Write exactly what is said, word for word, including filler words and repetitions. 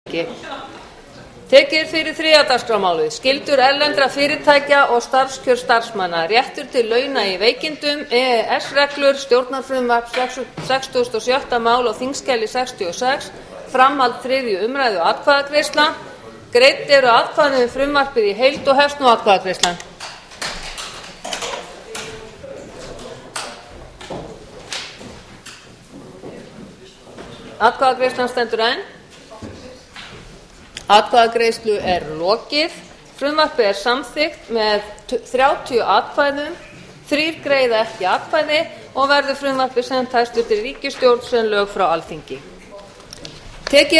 Tekið er fyrir þriðja dagskrármálið, skyldur erlendra fyrirtækja og starfskjör starfsmanna, réttur til launa í veikindum, E E S-reglur, stjórnarfrumvarp sextugustu og sjötta mál á þingskjali sextíu og sex, framhald þriðju umræðu og atkvæðagreiðsla. Greidd eru atkvæði um frumvarpið í heild og hefst nú atkvæðagreiðslan. Atkvæðagreiðslan stendur enn. Atkvæðagreiðslu er lokið. Frumvarpið er samþykkt með þrjátíu atkvæðum, þrír greiða ekki atkvæði og verður frumvarpið sent hæstvirtri ríkisstjórn sem lög frá Alþingi. Tekið